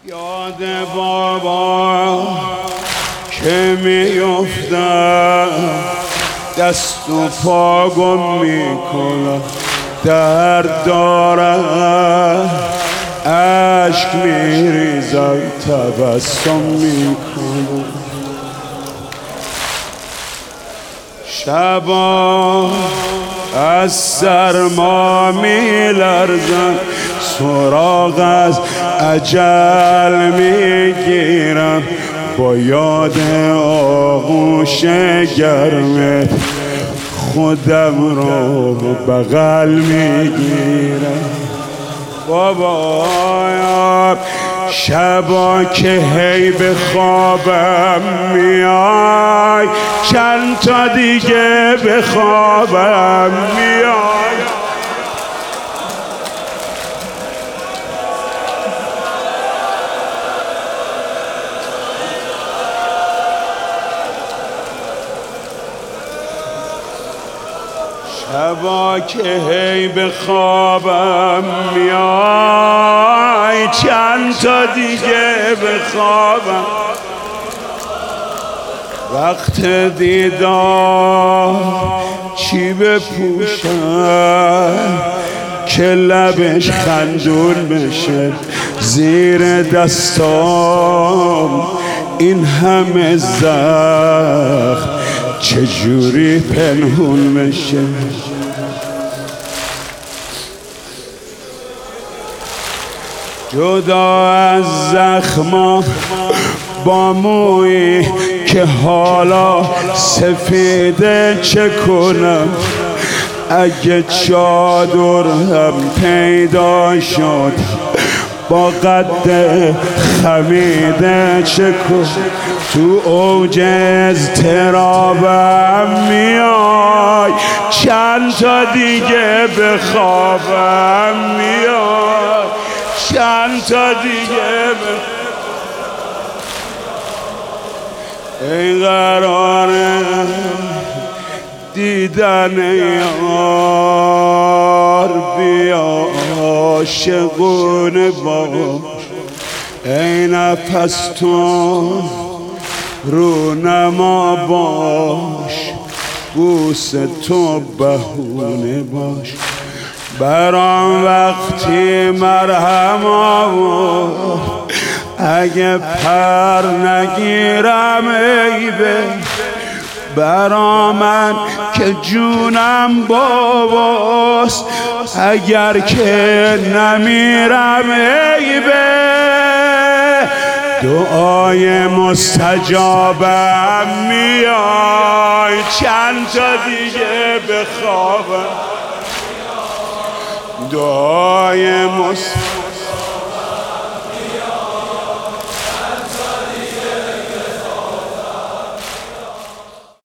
یاد بابا که میفتم دست و پا گم میکنم، درد دارم عشق میریزم تبسم میکنم. شبا از سرما میلرزم، سراغ از اجل میگیرم، با یاد آغوش گرمت خودم رو بغل میگیرم. بابا شبا که هی به خوابم میای، چند تا دیگه به خوابم میای. شبا که هی به خوابم میای، چند تا دیگه به خوابم. وقت دیدار چی بپوشم که لبش خندون بشه، زیر دستام این همه زخم چجوری پنهون بشه. جدا از زخما با مویی که حالا سفیده چه کنم، اگه چادر هم پیدا شد با قد خمیده چه کنم. تو اوج اضطرابم میای، چند تا دیگه به خوابم میای، چند تا دیگه ای قراره دیدن یار، بیا عاشقونه باش. ای نفس تو رونما باش، بوس تو بهونه باش. برام وقتی مرهم آور، اگه پر نگیرم عیبه. برا من که جونم باباست، اگر که نمیرم عیبه. دعای مستجابم میای، چند تا دیگه بخوابم. دعای مستجابم